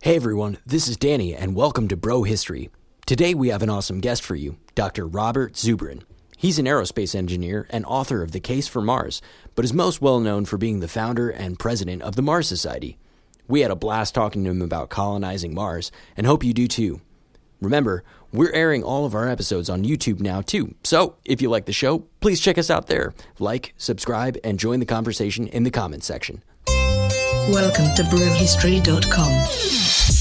Hey everyone, this is Danny and welcome to Bro History. Today we have an awesome guest for you, Dr. Robert Zubrin. He's an aerospace engineer and author of The Case for Mars, but is most well known for being the founder and president of the Mars Society. We had a blast talking to him about colonizing Mars and hope you do too. Remember, we're airing all of our episodes on YouTube now too, so if you like the show, please check us out there. Like, subscribe, and join the conversation in the comments section. Welcome to brohistory.com.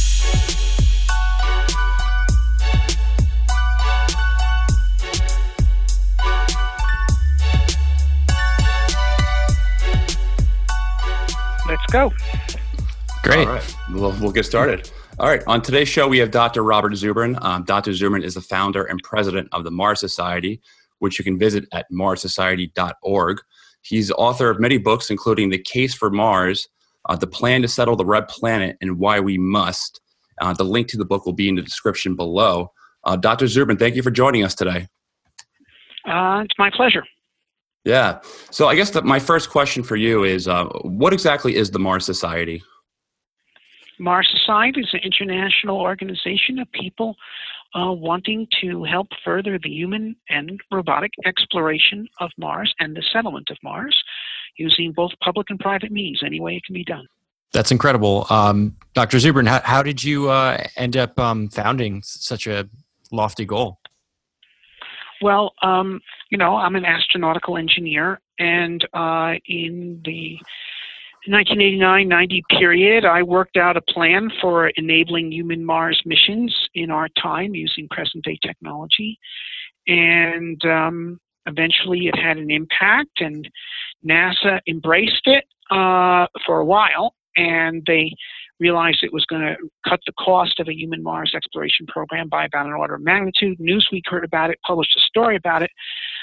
Let's go. Great. All right. We'll get started. All right. On today's show, we have Dr. Robert Zubrin. Dr. Zubrin is the founder and president of the Mars Society, which you can visit at marssociety.org. He's author of many books, including The Case for Mars, The Plan to Settle the Red Planet, and Why We Must. The link to the book will be in the description below. Dr. Zubrin, thank you for joining us today. It's my pleasure. Yeah. So I guess my first question for you is, what exactly is the Mars Society? Mars Society is an international organization of people wanting to help further the human and robotic exploration of Mars and the settlement of Mars using both public and private means, any way it can be done. That's incredible. Dr. Zubrin, how did you end up founding such a lofty goal? Well, I'm an astronautical engineer, and in the 1989-90 period, I worked out a plan for enabling human Mars missions in our time using present-day technology, and eventually it had an impact, and NASA embraced it for a while, and they realized it was going to cut the cost of a human Mars exploration program by about an order of magnitude. Newsweek heard about it, published a story about it.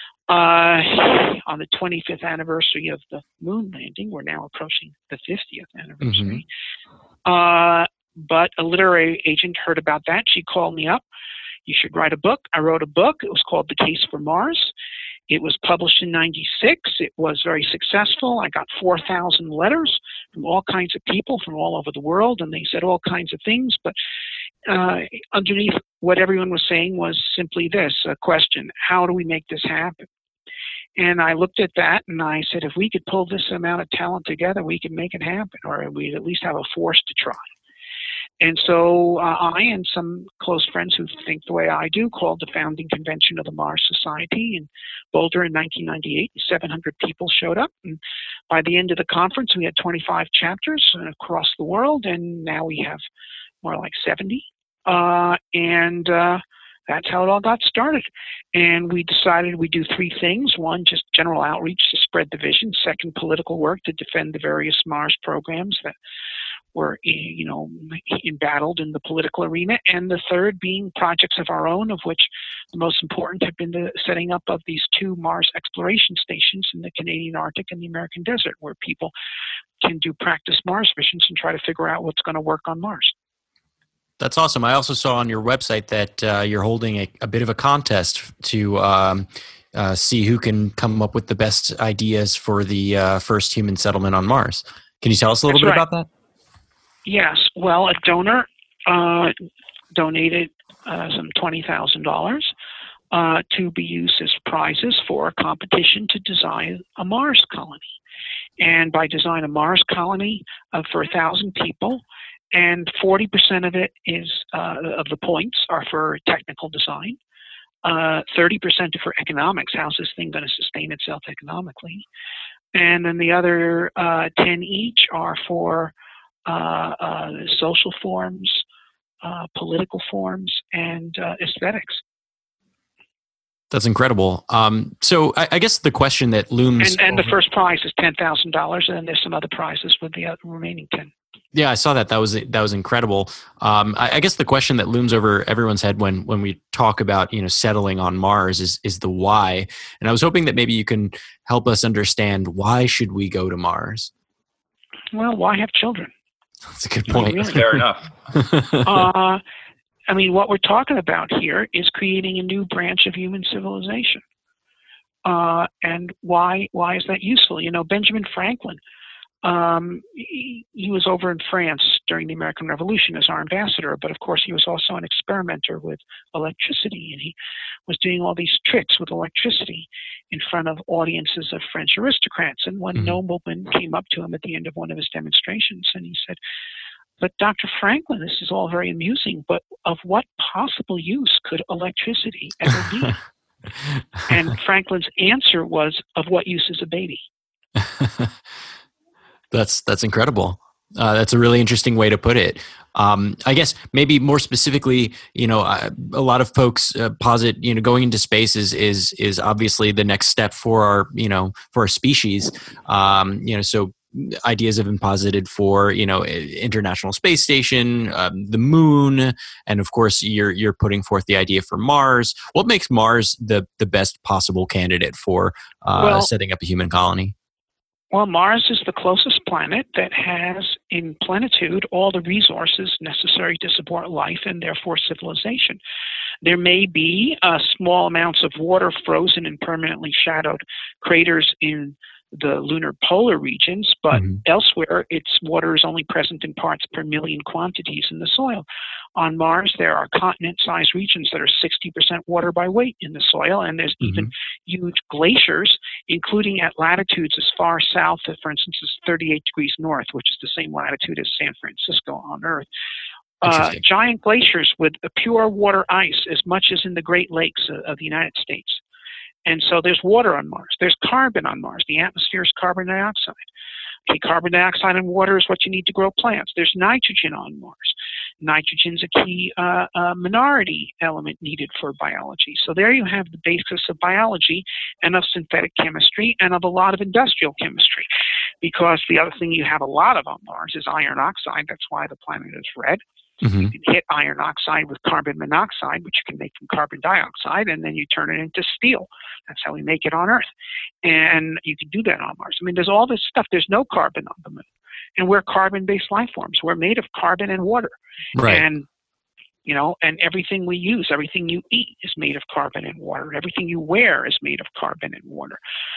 On the 25th anniversary of the moon landing, we're now approaching the 50th anniversary. But a literary agent heard about that. She called me up. You should write a book. I wrote a book. It was called The Case for Mars. It was published in 96. It was very successful. I got 4,000 letters from all kinds of people from all over the world, and they said all kinds of things. But underneath what everyone was saying was simply this, a question: how do we make this happen? And I looked at that and I said, if we could pull this amount of talent together, we could make it happen, or we'd at least have a force to try. And so I and some close friends who think the way I do called the founding convention of the Mars Society in Boulder in 1998. 700 people showed up. And by the end of the conference, we had 25 chapters across the world, and now we have more like 70. That's how it all got started. And we decided we'd do three things. One, just general outreach to spread the vision. Second, political work to defend the various Mars programs that were, embattled in the political arena. And the third being projects of our own, of which the most important have been the setting up of these two Mars exploration stations in the Canadian Arctic and the American desert, where people can do practice Mars missions and try to figure out what's going to work on Mars. That's awesome. I also saw on your website that you're holding a bit of a contest to see who can come up with the best ideas for the first human settlement on Mars. Can you tell us a little bit about that? Yes. Well, a donor donated some $20,000 to be used as prizes for a competition to design a Mars colony. And by design a Mars colony for 1,000 people, and 40% of it is of the points are for technical design. 30% are for economics. How's this thing going to sustain itself economically? And then the other 10 each are for social forms, political forms, and aesthetics. That's incredible. So I guess the question that looms... And the first prize is $10,000, and then there's some other prizes with the remaining 10. Yeah, I saw that. That was incredible. I guess the question that looms over everyone's head when we talk about settling on Mars is the why. And I was hoping that maybe you can help us understand, why should we go to Mars? Well, why have children? That's a good point. Really. Fair enough. What we're talking about here is creating a new branch of human civilization. And why is that useful? Benjamin Franklin he was over in France during the American Revolution as our ambassador, but of course he was also an experimenter with electricity, and he was doing all these tricks with electricity in front of audiences of French aristocrats. And one nobleman came up to him at the end of one of his demonstrations, and he said, "But Dr. Franklin, this is all very amusing, but of what possible use could electricity ever be?" And Franklin's answer was, "Of what use is a baby?" That's incredible. That's a really interesting way to put it. I guess maybe more specifically, a lot of folks posit, going into space is obviously the next step for our species. So ideas have been posited for, International Space Station, the moon, and of course you're putting forth the idea for Mars. What makes Mars the best possible candidate for setting up a human colony? Well, Mars is the closest planet that has in plenitude all the resources necessary to support life and therefore civilization. There may be small amounts of water frozen in permanently shadowed craters in the lunar polar regions, but elsewhere its water is only present in parts per million quantities in the soil. On Mars, there are continent-sized regions that are 60% water by weight in the soil, and there's even huge glaciers, including at latitudes as far south, for instance, as 38 degrees north, which is the same latitude as San Francisco on Earth. Giant glaciers with a pure water ice, as much as in the Great Lakes of the United States. And so there's water on Mars. There's carbon on Mars. The atmosphere is carbon dioxide. Okay, carbon dioxide and water is what you need to grow plants. There's nitrogen on Mars. Nitrogen's a key minority element needed for biology. So there you have the basis of biology and of synthetic chemistry and of a lot of industrial chemistry. Because the other thing you have a lot of on Mars is iron oxide. That's why the planet is red. You can hit iron oxide with carbon monoxide, which you can make from carbon dioxide, and then you turn it into steel. That's how we make it on Earth. And you can do that on Mars. I mean, there's all this stuff. There's no carbon on the moon. And we're carbon-based life forms. We're made of carbon and water. Right. And, and everything we use, everything you eat is made of carbon and water. Everything you wear is made of carbon and water,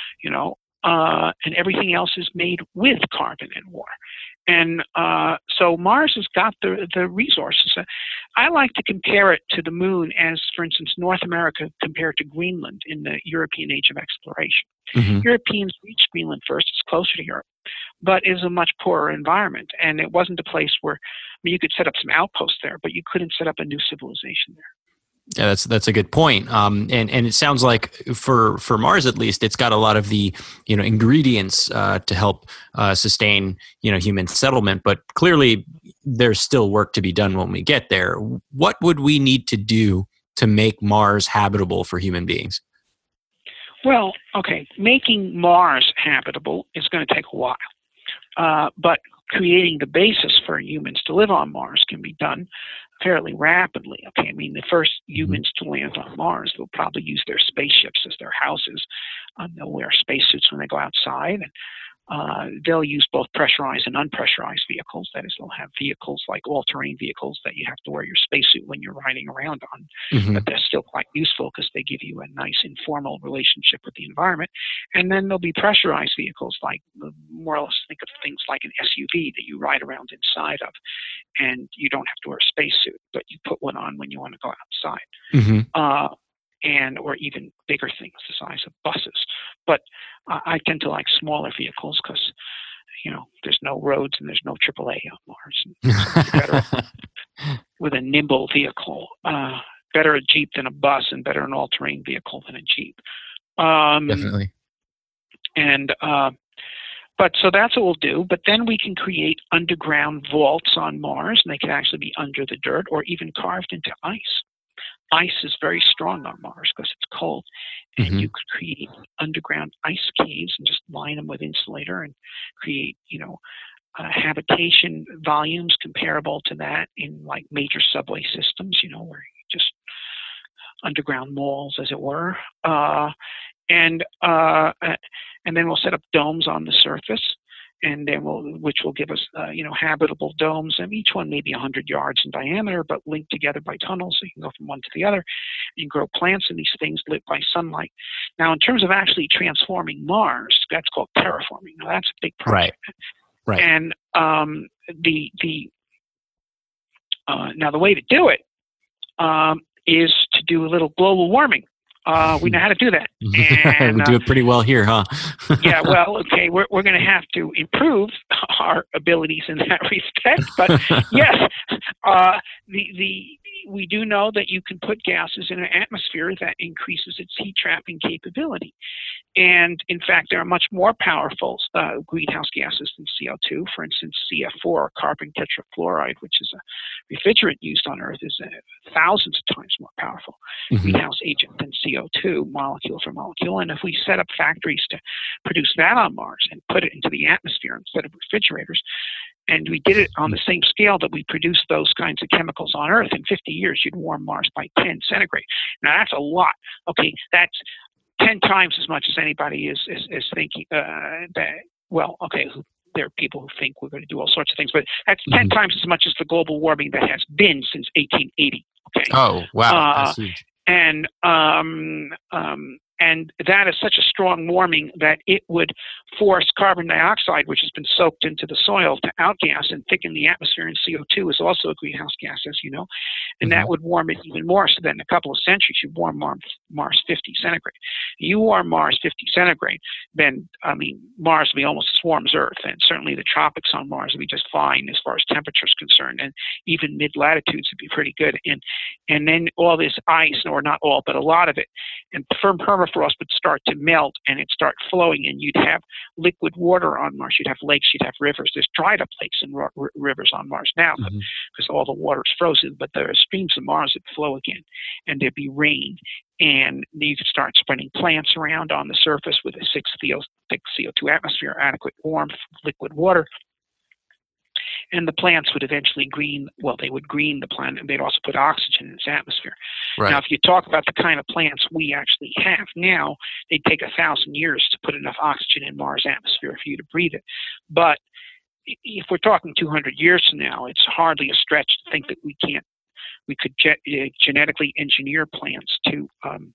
and everything else is made with carbon and water. And so Mars has got the resources. I like to compare it to the moon as, for instance, North America compared to Greenland in the European age of exploration. Europeans reached Greenland first. It's closer to Europe, but is a much poorer environment. And it wasn't a place where you could set up some outposts there, but you couldn't set up a new civilization there. Yeah, that's a good point. And it sounds like for Mars at least, it's got a lot of the ingredients to help sustain human settlement. But clearly, there's still work to be done when we get there. What would we need to do to make Mars habitable for human beings? Well, okay, making Mars habitable is going to take a while, but creating the basis for humans to live on Mars can be done fairly rapidly. Okay, I mean, the first humans to land on Mars will probably use their spaceships as their houses. They'll wear spacesuits when they go outside, and they'll use both pressurized and unpressurized vehicles. That is, they'll have vehicles like all-terrain vehicles that you have to wear your spacesuit when you're riding around on, but they're still quite useful because they give you a nice informal relationship with the environment. And then there'll be pressurized vehicles, like more or less think of things like an SUV that you ride around inside of, and you don't have to wear a spacesuit, but you put one on when you want to go outside. Or even bigger things the size of buses. But I tend to like smaller vehicles because, there's no roads and there's no AAA on Mars. So it's better with a nimble vehicle. Better a Jeep than a bus, and better an all-terrain vehicle than a Jeep. Definitely. But so that's what we'll do. But then we can create underground vaults on Mars, and they can actually be under the dirt or even carved into ice. Ice is very strong on Mars because it's cold, and you could create underground ice caves and just line them with insulator and create, habitation volumes comparable to that in like major subway systems, where you just underground malls, as it were, and then we'll set up domes on the surface. And then which will give us, habitable domes. And each one may be 100 yards in diameter, but linked together by tunnels, so you can go from one to the other. You can grow plants in these things lit by sunlight. Now, in terms of actually transforming Mars, that's called terraforming. Now, that's a big project. Right. Right. And now the way to do it is to do a little global warming. We know how to do that. And, we do it pretty well here, huh? yeah, well, okay, we're going to have to improve our abilities in that respect. But yes, we do know that you can put gases in an atmosphere that increases its heat trapping capability. And in fact, there are much more powerful greenhouse gases than CO2. For instance, CF4, carbon tetrafluoride, which is a refrigerant used on Earth, is thousands of times more powerful greenhouse agent than CO2, molecule for molecule. And if we set up factories to produce that on Mars and put it into the atmosphere instead of refrigerators, and we did it on the same scale that we produce those kinds of chemicals on Earth, in 50 years, you'd warm Mars by 10 centigrade. Now, that's a lot. Okay, that's 10 times as much as anybody is thinking that, well, okay, there are people who think we're going to do all sorts of things, but that's 10 times as much as the global warming that has been since 1880. Okay. Oh, wow. That's huge. And that is such a strong warming that it would force carbon dioxide, which has been soaked into the soil, to outgas and thicken the atmosphere. And CO2 is also a greenhouse gas, as you know. And that would warm it even more. So then in a couple of centuries, you warm Mars 50 centigrade. You warm Mars 50 centigrade, then, Mars will be almost as warm as Earth. And certainly the tropics on Mars will be just fine as far as temperature is concerned. And even mid-latitudes would be pretty good. And then all this ice, or not all, but a lot of it, and permafrost would start to melt and it'd start flowing, and you'd have liquid water on Mars. You'd have lakes, you'd have rivers. There's dried up lakes and rivers on Mars now because all the water's frozen, but there are streams of Mars that flow again, and there'd be rain, and you could start spreading plants around on the surface with a thick CO2 atmosphere, adequate warmth, liquid water. And the plants would eventually green the planet, and they'd also put oxygen in its atmosphere. Right. Now, if you talk about the kind of plants we actually have now, they'd take 1,000 years to put enough oxygen in Mars' atmosphere for you to breathe it. But if we're talking 200 years from now, it's hardly a stretch to think that we could genetically engineer plants to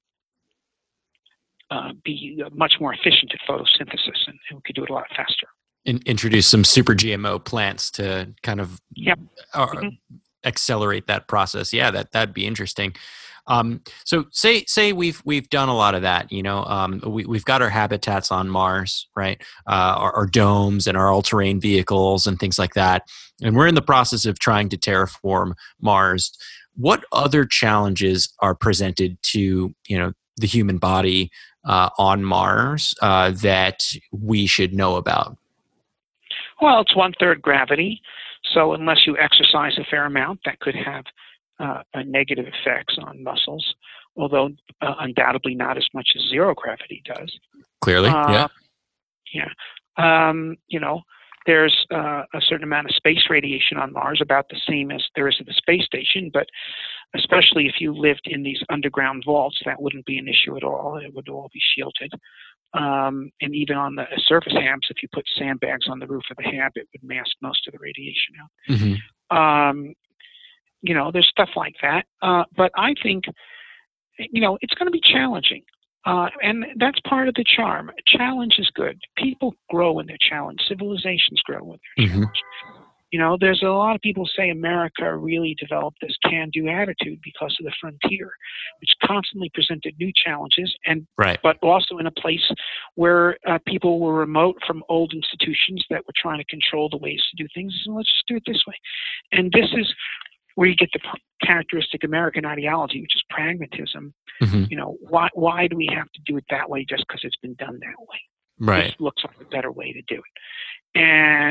be much more efficient at photosynthesis, and we could do it a lot faster. Introduce some super GMO plants to kind of accelerate that process. Yeah, that'd be interesting. So say we've done a lot of that. We've got our habitats on Mars, right? Our domes and our all-terrain vehicles and things like that, and we're in the process of trying to terraform Mars. What other challenges are presented to the human body on Mars that we should know about? Well, it's 1/3 gravity, so unless you exercise a fair amount, that could have negative effects on muscles, although undoubtedly not as much as zero gravity does. Clearly, yeah. There's a certain amount of space radiation on Mars, about the same as there is at the space station, but especially if you lived in these underground vaults, that wouldn't be an issue at all. It would all be shielded. And even on the surface HABs, if you put sandbags on the roof of the HAB, it would mask most of the radiation out. There's stuff like that. But I think, it's going to be challenging. And that's part of the charm. Challenge is good. People grow in their challenge. Civilizations grow in their challenge. There's a lot of people say America really developed this can-do attitude because of the frontier, which constantly presented new challenges, but also in a place where people were remote from old institutions that were trying to control the ways to do things. So let's just do it this way. And this is where you get the characteristic American ideology, which is pragmatism. Why do we have to do it that way just because it's been done that way? Right. It looks like a better way to do it.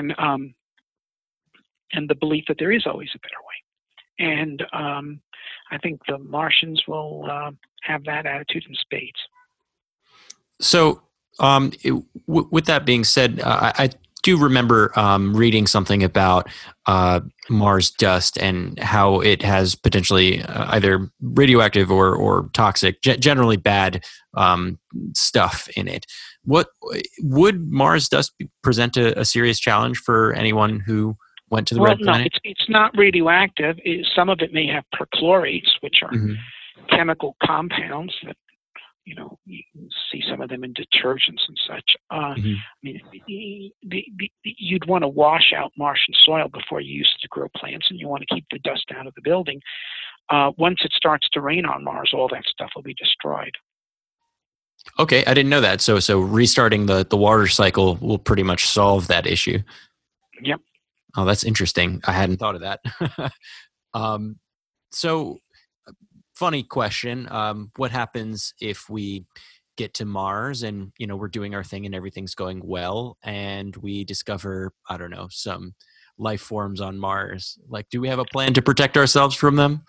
And the belief that there is always a better way. And I think the Martians will have that attitude in spades. So with that being said, I do remember reading something about Mars dust and how it has potentially either radioactive or toxic, generally bad stuff in it. What would Mars dust present a serious challenge for anyone who went to the red planet? No, it's not radioactive. Some of it may have perchlorates, which are chemical compounds that you can see some of them in detergents and such. I mean, you'd want to wash out Martian soil before you use it to grow plants, and you want to keep the dust out of the building. Once it starts to rain on Mars, all that stuff will be destroyed. Okay, I didn't know that. So restarting the water cycle will pretty much solve that issue. Yep. Oh, that's interesting. I hadn't thought of that. So, funny question. What happens if we get to Mars and, we're doing our thing and everything's going well and we discover, I don't know, some life forms on Mars? Like, do we have a plan to protect ourselves from them?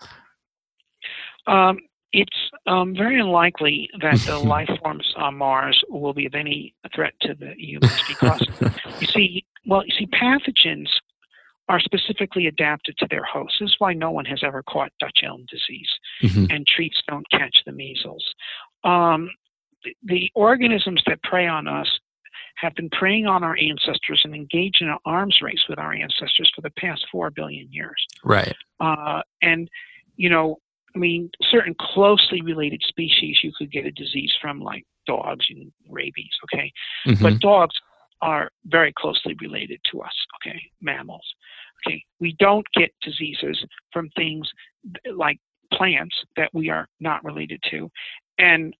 It's very unlikely that the life forms on Mars will be of any threat to the humans because, you see, pathogens are specifically adapted to their hosts. This is why no one has ever caught Dutch elm disease, and treats don't catch the measles. The organisms that prey on us have been preying on our ancestors and engaged in an arms race with our ancestors for the past 4 billion years. Right. And, certain closely related species you could get a disease from, like dogs and rabies, okay? But dogs are very closely related to us, okay? Mammals. Okay, we don't get diseases from things like plants that we are not related to, and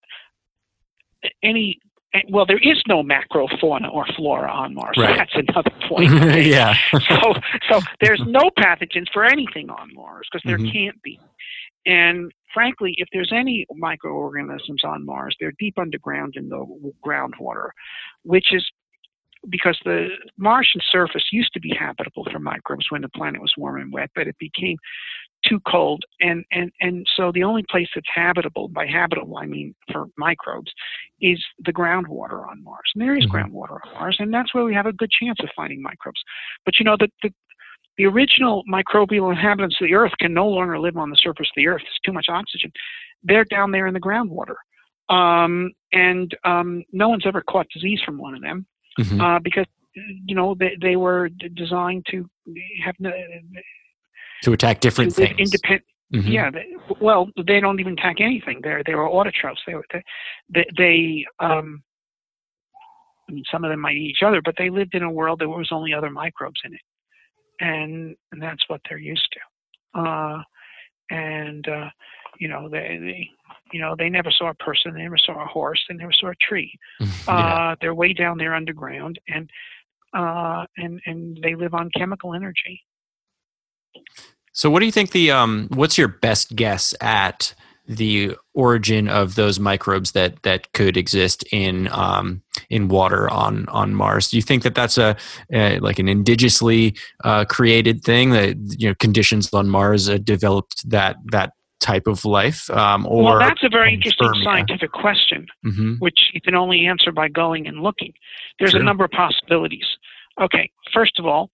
there is no macrofauna or flora on Mars. Right. That's another point. Okay? Yeah. So there's no pathogens for anything on Mars because there can't be. And frankly, if there's any microorganisms on Mars, they're deep underground in the groundwater, which is because the Martian surface used to be habitable for microbes when the planet was warm and wet, but it became too cold. And so the only place that's habitable, by habitable I mean for microbes, is the groundwater on Mars. And there is groundwater on Mars, and that's where we have a good chance of finding microbes. But the original microbial inhabitants of the Earth can no longer live on the surface of the Earth. There's too much oxygen. They're down there in the groundwater. No one's ever caught disease from one of them. Because they were designed to have to attack different things. Independent. Yeah. They don't even attack anything. They were autotrophs. Some of them might eat each other, but they lived in a world that was only other microbes in it, and that's what they're used to. They never saw a person, they never saw a horse, they never saw a tree. They're way down there underground, and they live on chemical energy. So what do you think what's your best guess at the origin of those microbes that could exist in water on Mars? Do you think that that's like an indigenously created thing that conditions on Mars developed that type of life? Or that's a very interesting scientific question, which you can only answer by going and looking. There's a number of possibilities. Okay, first of all,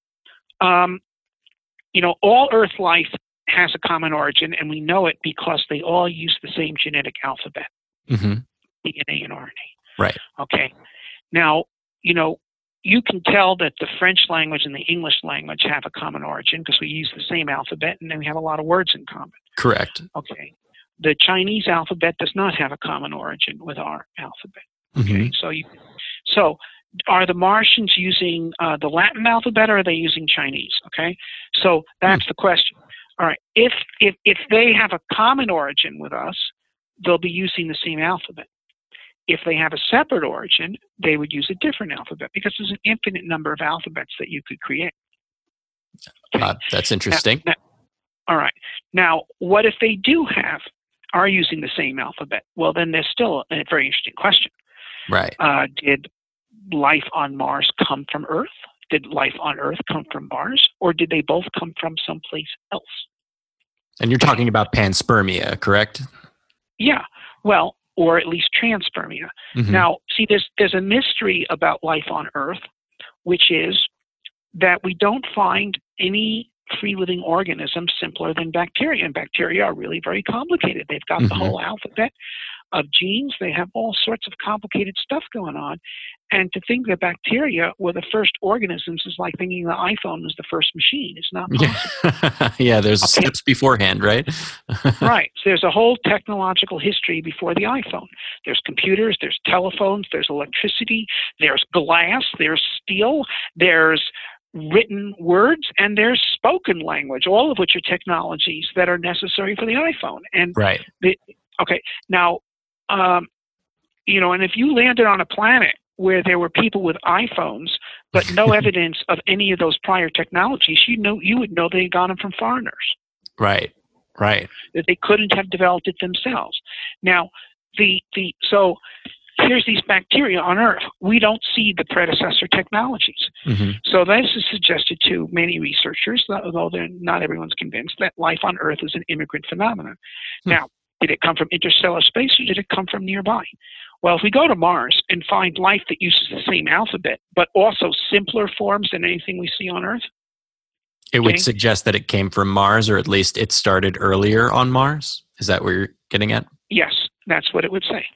all Earth life has a common origin, and we know it because they all use the same genetic alphabet, DNA and RNA. Right. Okay. Now, you can tell that the French language and the English language have a common origin because we use the same alphabet, and then we have a lot of words in common. Correct. Okay. The Chinese alphabet does not have a common origin with our alphabet. Okay. So are the Martians using the Latin alphabet, or are they using Chinese? Okay. So that's the question. All right. If they have a common origin with us, they'll be using the same alphabet. If they have a separate origin, they would use a different alphabet because there's an infinite number of alphabets that you could create. Okay? That's interesting. All right. Now, what if they are using the same alphabet? Well, then there's still a very interesting question. Right. Did life on Mars come from Earth? Did life on Earth come from Mars? Or did they both come from someplace else? And you're talking about panspermia, correct? Yeah. Well, or at least transpermia. Now, see, there's a mystery about life on Earth, which is that we don't find any free-living organism simpler than bacteria. And bacteria are really very complicated. They've got the whole alphabet of genes. They have all sorts of complicated stuff going on. And to think that bacteria were the first organisms is like thinking the iPhone was the first machine. It's not possible. Yeah, there's steps beforehand, right? Right. So there's a whole technological history before the iPhone. There's computers, there's telephones, there's electricity, there's glass, there's steel, there's written words, and there's spoken language, all of which are technologies that are necessary for the iPhone. And right. Now, and if you landed on a planet where there were people with iPhones, but no evidence of any of those prior technologies, you would know they had gotten them from foreigners. Right. That they couldn't have developed it themselves. Now, so here's these bacteria on Earth. We don't see the predecessor technologies. Mm-hmm. So this is suggested to many researchers, although not everyone's convinced, that life on Earth is an immigrant phenomenon. Now, did it come from interstellar space or did it come from nearby? Well, if we go to Mars and find life that uses the same alphabet, but also simpler forms than anything we see on Earth, it would suggest that it came from Mars, or at least it started earlier on Mars. Is that what you're getting at? Yes, that's what it would say.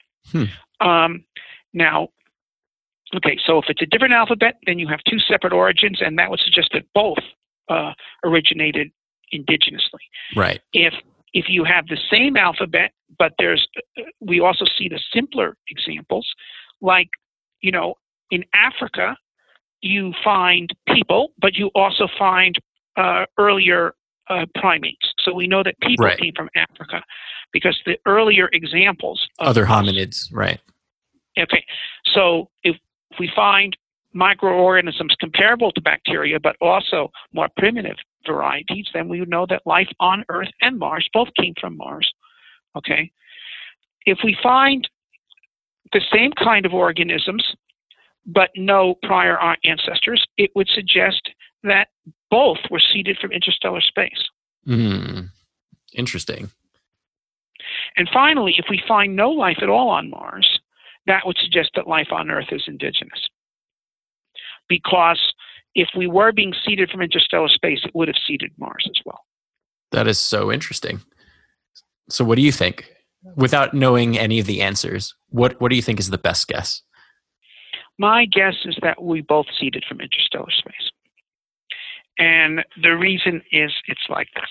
Now, so if it's a different alphabet, then you have two separate origins, and that would suggest that both originated indigenously. Right. If you have the same alphabet, but we also see the simpler examples, like, in Africa, you find people, but you also find earlier primates. So we know that people came from Africa because the earlier examples of other hominids, right? Okay, so if we find microorganisms comparable to bacteria, but also more primitive varieties, then we would know that life on Earth and Mars both came from Mars. Okay, if we find the same kind of organisms, but no prior ancestors, it would suggest that both were seeded from interstellar space. Interesting. And finally, if we find no life at all on Mars, that would suggest that life on Earth is indigenous. Because if we were being seeded from interstellar space, it would have seeded Mars as well. That is so interesting. So what do you think? Without knowing any of the answers, what do you think is the best guess? My guess is that we both seeded from interstellar space. And the reason is it's like this.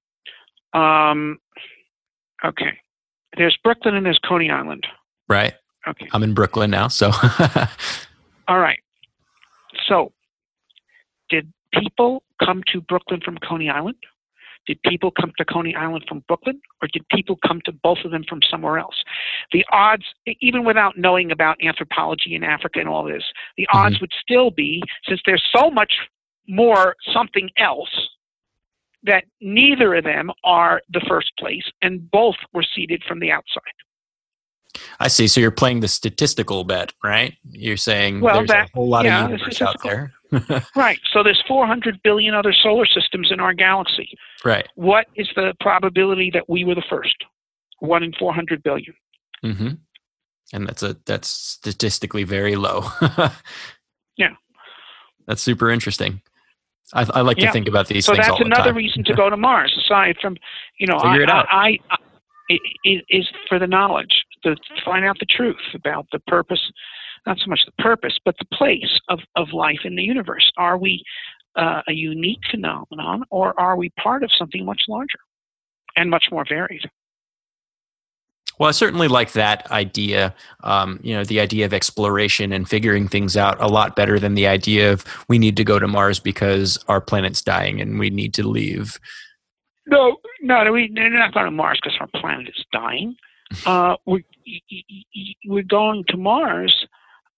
Okay. There's Brooklyn and there's Coney Island. Right. Okay. I'm in Brooklyn now, so. All right. So, did people come to Brooklyn from Coney Island? Did people come to Coney Island from Brooklyn? Or did people come to both of them from somewhere else? The odds, even without knowing about anthropology in Africa and all this, the odds would still be, since there's so much more something else, that neither of them are the first place, and both were seeded from the outside. I see. So you're playing the statistical bet, right? You're saying there's a whole lot of universe out there. Right. So there's 400 billion other solar systems in our galaxy. Right. What is the probability that we were the first? 1 in 400 billion. Mm-hmm. And that's statistically very low. Yeah. That's super interesting. I like to think about these things all the time. So that's another reason to go to Mars, aside from, Figure it out. Is for the knowledge, to find out the truth about the purpose, not so much the purpose, but the place of life in the universe. Are we a unique phenomenon, or are we part of something much larger and much more varied? Well, I certainly like that idea, the idea of exploration and figuring things out a lot better than the idea of we need to go to Mars because our planet's dying and we need to leave. No, we're not going to Mars because our planet is dying. We're going to Mars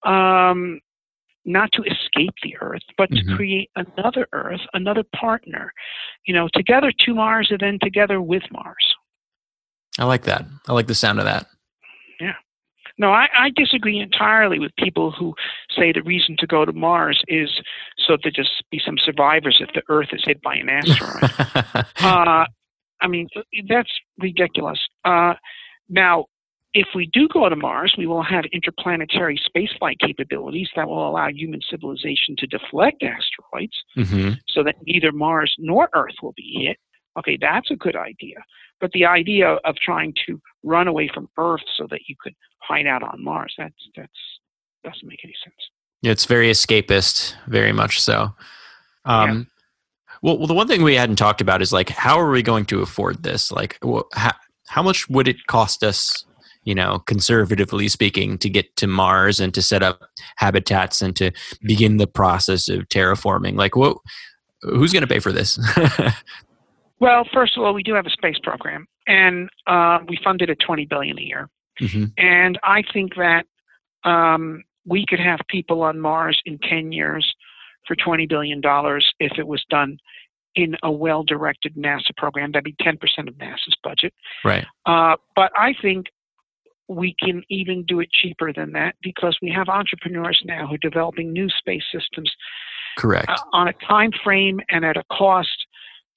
not to escape the Earth, but to create another Earth, another partner. Together to Mars and then together with Mars. I like that. I like the sound of that. Yeah. No, I disagree entirely with people who say the reason to go to Mars is so that just be some survivors if the Earth is hit by an asteroid. That's ridiculous. Now, if we do go to Mars, we will have interplanetary spaceflight capabilities that will allow human civilization to deflect asteroids so that neither Mars nor Earth will be hit. Okay, that's a good idea. But the idea of trying to run away from Earth so that you could hide out on Mars, that doesn't make any sense. It's very escapist, very much so. Well, the one thing we hadn't talked about is like, how are we going to afford this? Like, how much would it cost us, conservatively speaking, to get to Mars and to set up habitats and to begin the process of terraforming? Like, who's going to pay for this? Well, first of all, we do have a space program, and we fund it at $20 billion a year. Mm-hmm. And I think that we could have people on Mars in 10 years for $20 billion if it was done in a well-directed NASA program. That'd be 10% of NASA's budget. Right. But I think we can even do it cheaper than that because we have entrepreneurs now who are developing new space systems. Correct. On a time frame and at a cost,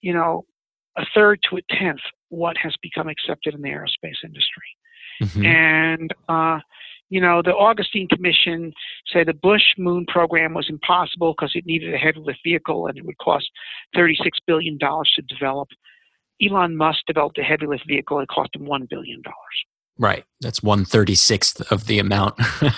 a third to a tenth what has become accepted in the aerospace industry. Mm-hmm. And, the Augustine Commission said the Bush moon program was impossible because it needed a heavy lift vehicle and it would cost $36 billion to develop. Elon Musk developed a heavy lift vehicle. It cost him $1 billion. Right. That's 1/36th of the amount.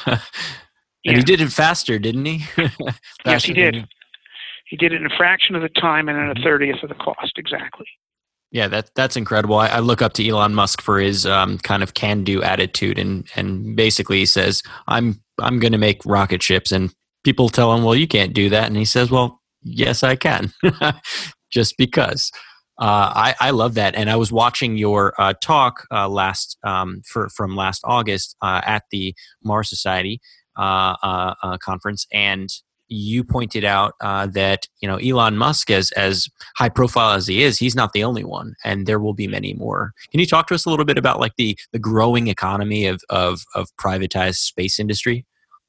And he did it faster, didn't he? Yes, he did. He did it in a fraction of the time and at a 30th of the cost. Exactly. Yeah, that's incredible. I look up to Elon Musk for his kind of can-do attitude, and basically he says, "I'm going to make rocket ships," and people tell him, "Well, you can't do that," and he says, "Well, yes, I can," just because. I love that, and I was watching your talk from last August at the Mars Society conference, and you pointed out that Elon Musk, as high profile as he is, he's not the only one, and there will be many more. Can you talk to us a little bit about like the growing economy of privatized space industry?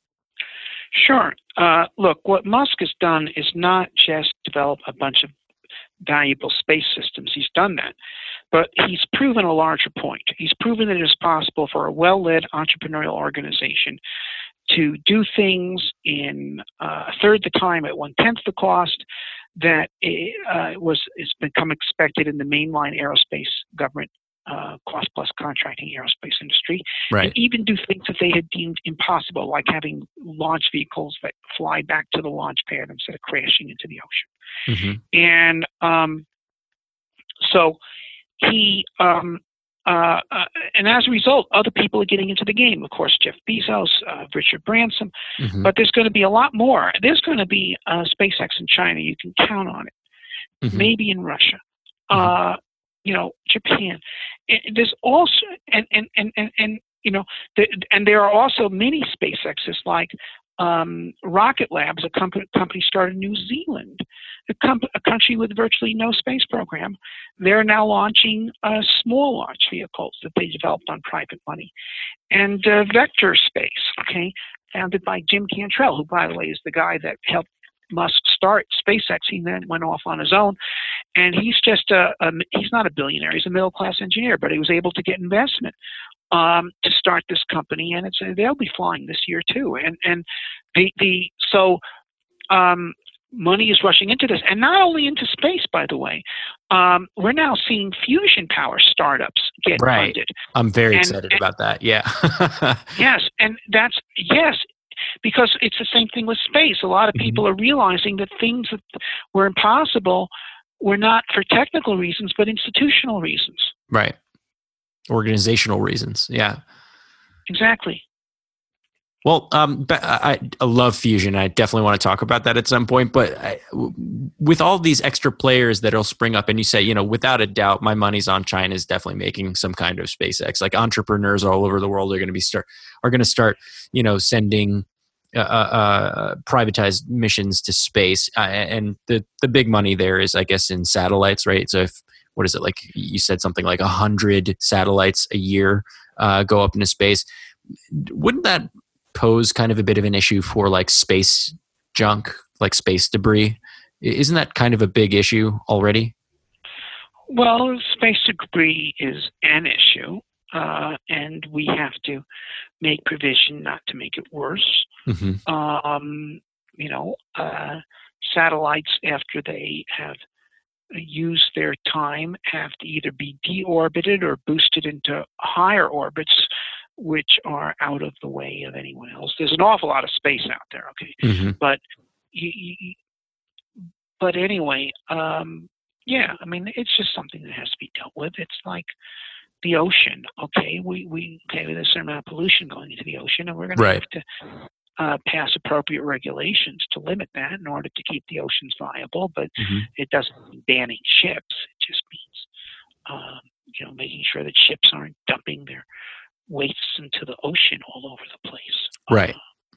Sure. Look, what Musk has done is not just develop a bunch of valuable space systems. He's done that, but he's proven a larger point. He's proven that it is possible for a well-led entrepreneurial organization to do things in a third the time at 1/10 the cost that it's become expected in the mainline aerospace government cost plus contracting aerospace industry. Right. And even do things that they had deemed impossible, like having launch vehicles that fly back to the launch pad instead of crashing into the ocean. Mm-hmm. And so he and as a result, other people are getting into the game. Of course, Jeff Bezos, Richard Branson, Mm-hmm. but there's going to be a lot more. There's going to be SpaceX in China. You can count on it. Mm-hmm. Maybe in Russia, Japan. There's also and there are also many SpaceXs like Rocket Labs, a company started in New Zealand, a country with virtually no space program. They're now launching small launch vehicles that they developed on private money. And Vector Space, founded by Jim Cantrell, who, by the way, is the guy that helped Musk start SpaceX. He then went off on his own. And he's just he's not a billionaire. He's a middle-class engineer, but he was able to get investment to start this company, and they'll be flying this year too. And so money is rushing into this, and not only into space, by the way. We're now seeing fusion power startups get funded. I'm very excited about that. Yeah. Yes, and because it's the same thing with space. A lot of people are realizing that things that were impossible were not for technical reasons, but institutional reasons. Right. Organizational reasons. Yeah. Exactly. Well, I love fusion. I definitely want to talk about that at some point. But with all these extra players that'll spring up, and you say, without a doubt, my money's on China's definitely making some kind of SpaceX. Like entrepreneurs all over the world are going to start, sending privatized missions to space, and the big money there is, I guess, in satellites, right? So what is it, like you said, something like 100 satellites a year go up into space? Wouldn't that pose kind of a bit of an issue for like space junk, like space debris? Isn't that kind of a big issue already? Well, space debris is an issue, and we have to make provision not to make it worse. Mm-hmm. Satellites, after they have used their time, have to either be deorbited or boosted into higher orbits which are out of the way of anyone else. There's an awful lot of space out there, okay? Mm-hmm. But but anyway, yeah, I mean, it's just something that has to be dealt with. It's like the ocean, okay? There's a certain amount of pollution going into the ocean, and we're going to Right. have to pass appropriate regulations to limit that in order to keep the oceans viable. But Mm-hmm. it doesn't mean banning ships. It just means, making sure that ships aren't dumping their wastes into the ocean all over the place. Right.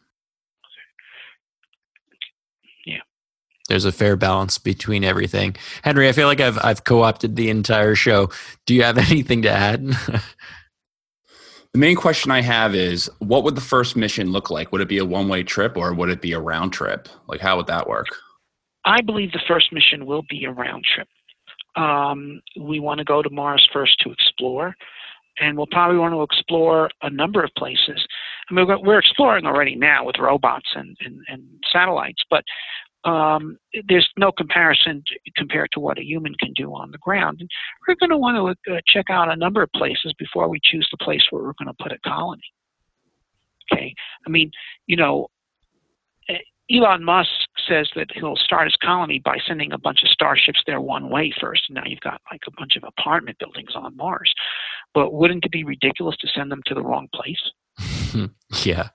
Yeah. There's a fair balance between everything. Henry, I feel like I've co-opted the entire show. Do you have anything to add? The main question I have is, what would the first mission look like? Would it be a one-way trip or would it be a round trip? Like, how would that work? I believe the first mission will be a round trip. We want to go to Mars first to explore, and we'll probably want to explore a number of places. I mean, we're exploring already now with robots and satellites, but there's no comparison compared to what a human can do on the ground. And we're going to want to check out a number of places before we choose the place where we're going to put a colony. Okay, I mean, Elon Musk says that he'll start his colony by sending a bunch of starships there one way first. And now you've got like a bunch of apartment buildings on Mars. But wouldn't it be ridiculous to send them to the wrong place? Yeah.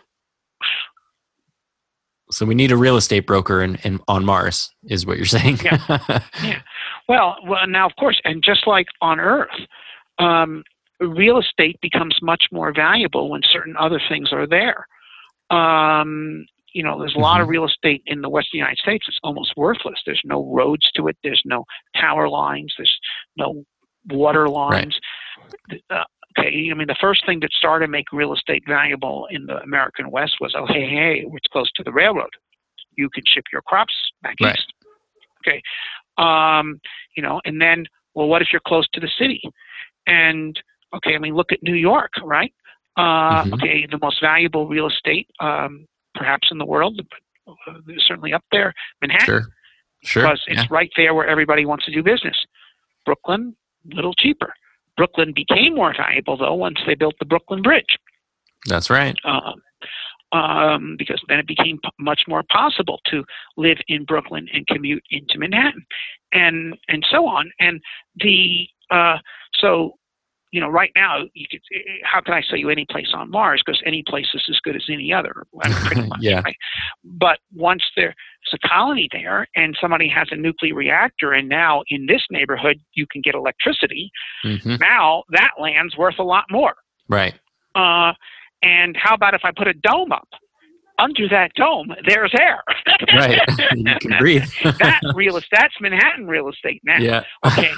So we need a real estate broker on Mars, is what you're saying. Yeah. Yeah. Well, now, of course, and just like on Earth, real estate becomes much more valuable when certain other things are there. There's a lot of real estate in the Western United States that's almost worthless. There's no roads to it. There's no power lines. There's no water lines. Right. Okay, I mean, the first thing that started to make real estate valuable in the American West was, hey, it's close to the railroad. You can ship your crops back east. Okay, and then, well, what if you're close to the city? And, okay, I mean, look at New York, right? Okay, the most valuable real estate, perhaps in the world, but certainly up there, Manhattan. Sure. Because it's right there where everybody wants to do business. Brooklyn, a little cheaper. Brooklyn became more valuable, though, once they built the Brooklyn Bridge. That's right. Because then it became much more possible to live in Brooklyn and commute into Manhattan, and so on. And right now, how can I sell you any place on Mars? Because any place is as good as any other, pretty much. Yeah. Right? But once there's a colony there and somebody has a nuclear reactor, and now in this neighborhood you can get electricity, now that land's worth a lot more. Right. And how about if I put a dome up? Under that dome, there's air. Right. You can breathe. That's Manhattan real estate now. Yeah. Okay.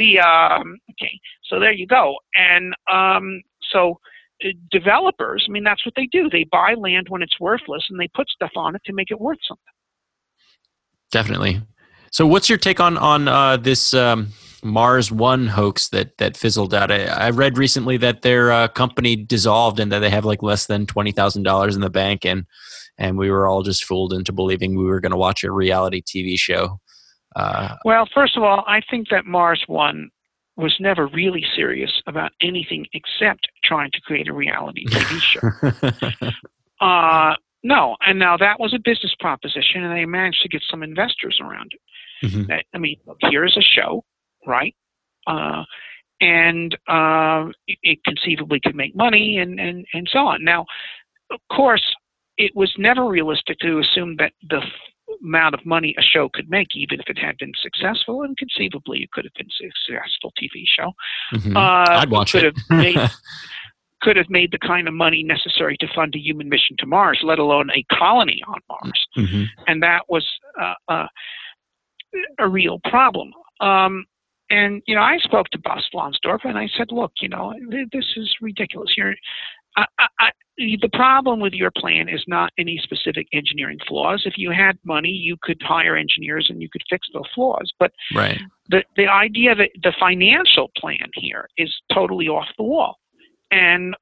So there you go. And developers, I mean, that's what they do. They buy land when it's worthless, and they put stuff on it to make it worth something. Definitely. So what's your take on this Mars One hoax that fizzled out? I read recently that their company dissolved and that they have like less than $20,000 in the bank, and we were all just fooled into believing we were going to watch a reality TV show. Well, first of all, I think that Mars One was never really serious about anything except trying to create a reality TV show. No, and now that was a business proposition, and they managed to get some investors around it. I mean, here's a show, right? And it conceivably could make money and so on. Now, of course, it was never realistic to assume that the amount of money a show could make, even if it had been successful, and conceivably it could have been a successful TV show. I'd watch it. Could have made the kind of money necessary to fund a human mission to Mars, let alone a colony on Mars. And that was a real problem. And, I spoke to Bas Lonsdorff, and I said, look, this is ridiculous. The problem with your plan is not any specific engineering flaws. If you had money, you could hire engineers and you could fix those flaws. But the idea that the financial plan here is totally off the wall. And,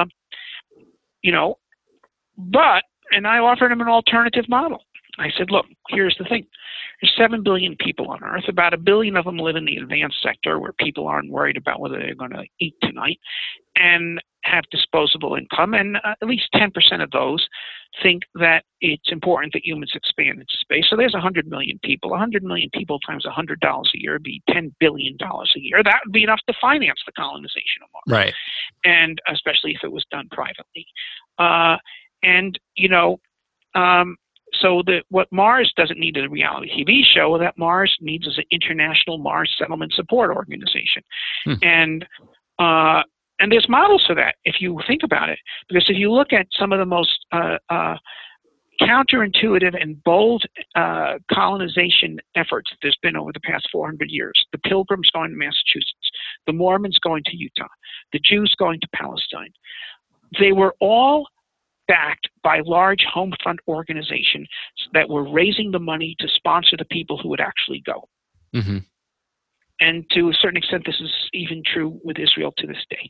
and I offered him an alternative model. I said, look, here's the thing. There's 7 billion people on Earth. About 1 billion of them live in the advanced sector where people aren't worried about whether they're going to eat tonight. And have disposable income, and at least 10% of those think that it's important that humans expand into space. So there's 100 million people. 100 million people times $100 a year would be $10 billion a year. That would be enough to finance the colonization of Mars. Right. And especially if it was done privately. So what Mars doesn't need is a reality TV show. That Mars needs is an international Mars settlement support organization. And there's models for that, if you think about it. Because if you look at some of the most counterintuitive and bold colonization efforts that there's been over the past 400 years, the Pilgrims going to Massachusetts, the Mormons going to Utah, the Jews going to Palestine, they were all backed by large home front organizations that were raising the money to sponsor the people who would actually go. Mm-hmm. And to a certain extent, this is even true with Israel to this day.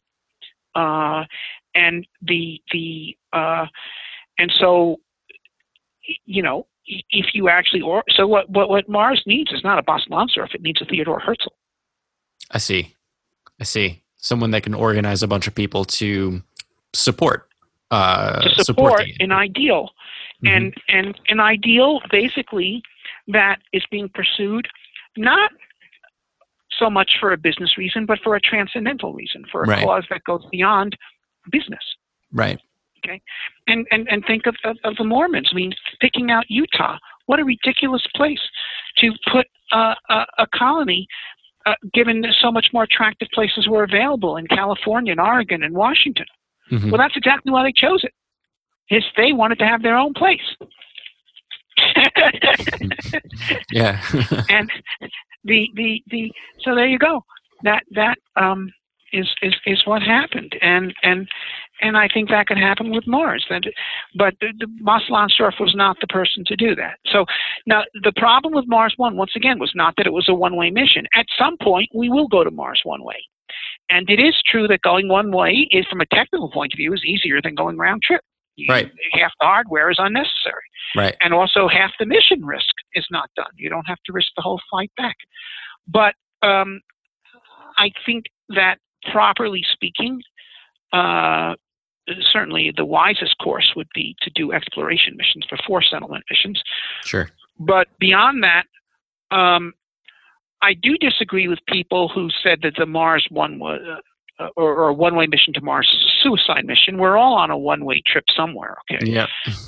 So, you know, if you actually, so what Mars needs is not a Bas Lansdorff, it needs a Theodore Herzl. I see. Someone that can organize a bunch of people to support an ideal. Mm-hmm. And an ideal basically that is being pursued not so much for a business reason, but for a transcendental reason, for a cause that goes beyond business. Right. Okay. And think of the Mormons. I mean, picking out Utah, what a ridiculous place to put a colony, given so much more attractive places were available in California and Oregon and Washington. Mm-hmm. Well, that's exactly why they chose it. Is they wanted to have their own place. Yeah. And so there you go. That is what happened, and I think that could happen with Mars. But the Bas Lansdorff was not the person to do that. So now the problem with Mars One, once again, was not that it was a one-way mission. At some point, we will go to Mars one way, and it is true that going one way is, from a technical point of view, is easier than going round trip. Right. Half the hardware is unnecessary. Right. And also half the mission risk is not done. You don't have to risk the whole flight back. But I think that, properly speaking, certainly the wisest course would be to do exploration missions before settlement missions. Sure. But beyond that, I do disagree with people who said that the Mars one was or a one-way mission to Mars is a suicide mission. We're all on a one-way trip somewhere, okay? Yeah.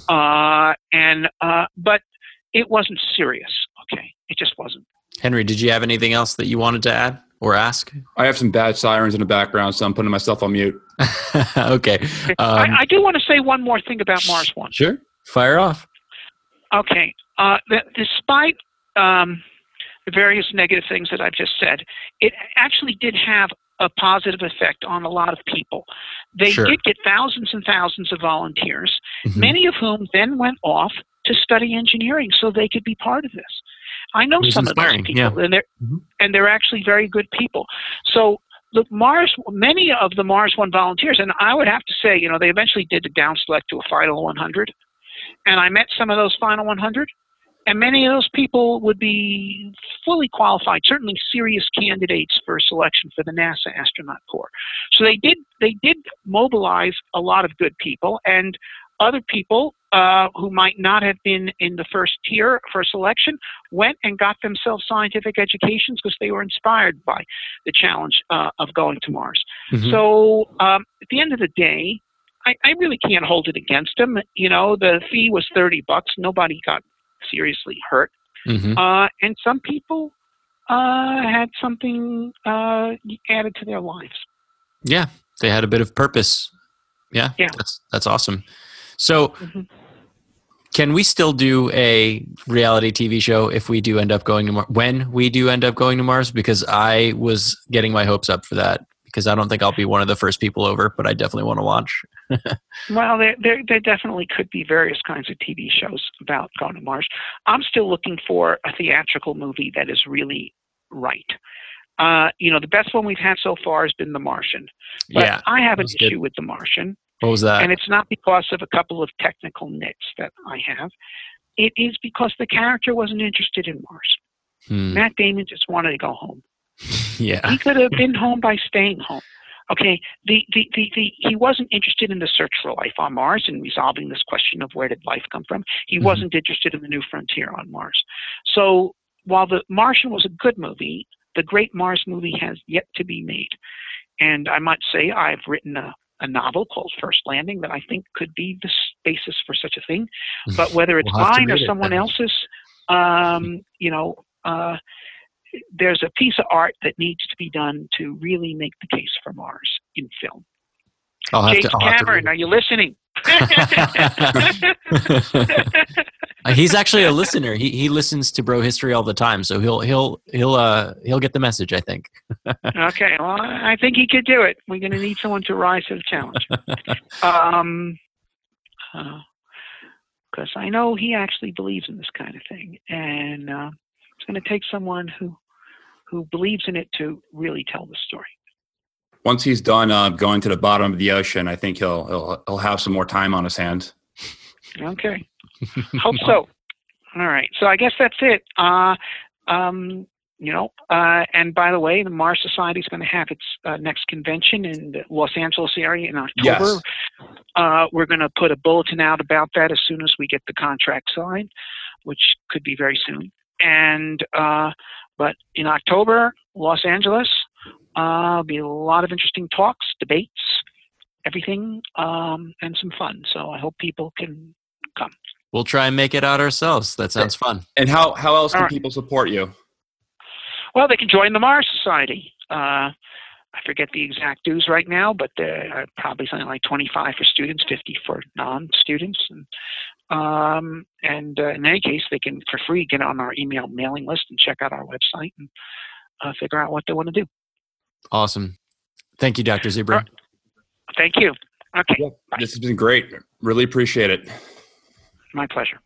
But it wasn't serious, okay? It just wasn't. Henry, did you have anything else that you wanted to add or ask? I have some bad sirens in the background, so I'm putting myself on mute. Okay. I do want to say one more thing about Mars One. Sure. Fire off. Okay. Despite the various negative things that I've just said, it actually did have a positive effect on a lot of people. They did get thousands and thousands of volunteers, many of whom then went off to study engineering so they could be part of this. I know some of those people, and they're actually very good people. So look, many of the Mars One volunteers, and I would have to say, you know, they eventually did the down select to a final 100, and I met some of those final 100. And many of those people would be fully qualified, certainly serious candidates for selection for the NASA Astronaut Corps. So they did mobilize a lot of good people, and other people who might not have been in the first tier for selection went and got themselves scientific educations because they were inspired by the challenge of going to Mars. So at the end of the day, I really can't hold it against them. You know, the fee was $30. Nobody got seriously hurt. And some people had something added to their lives. Yeah, they had a bit of purpose. Yeah. That's awesome. So can we still do a reality TV show if we do end up going to Mars, when we do end up going to Mars? Because I was getting my hopes up for that, because I don't think I'll be one of the first people over, but I definitely want to watch. Well, there definitely could be various kinds of TV shows about going to Mars. I'm still looking for a theatrical movie that is really right. You know, the best one we've had so far has been The Martian. But I have an issue with The Martian. What was that? And it's not because of a couple of technical nits that I have. It is because the character wasn't interested in Mars. Matt Damon just wanted to go home. Yeah. He could have been home by staying home. Okay, he wasn't interested in the search for life on Mars and resolving this question of where did life come from. He wasn't interested in the new frontier on Mars. So while The Martian was a good movie, the great Mars movie has yet to be made. And I might say I've written a novel called First Landing that I think could be the basis for such a thing. But whether it's mine or someone else's, there's a piece of art that needs to be done to really make the case for Mars in film. James Cameron, are you listening? He's actually a listener. He listens to Bro History all the time, so he'll get the message, I think. Okay, well, I think he could do it. We're going to need someone to rise to the challenge. Because I know he actually believes in this kind of thing, and it's going to take someone who believes in it to really tell the story. Once he's done going to the bottom of the ocean, I think he'll have some more time on his hands. Okay. Hope so. All right. So I guess that's it. And by the way, the Mars Society is going to have its next convention in the Los Angeles area in October. Yes. We're going to put a bulletin out about that as soon as we get the contract signed, which could be very soon. And but in October, Los Angeles, there'll be a lot of interesting talks, debates, everything, and some fun. So I hope people can come. We'll try and make it out ourselves. That sounds fun. And how else can people support you? Well, they can join the Mars Society. I forget the exact dues right now, but they're probably something like 25 for students, 50 for non-students. And in any case, they can, for free, get on our email mailing list and check out our website and figure out what they want to do. Awesome. Thank you, Dr. Zubrin. Thank you. Okay. This has been great. Really appreciate it. My pleasure.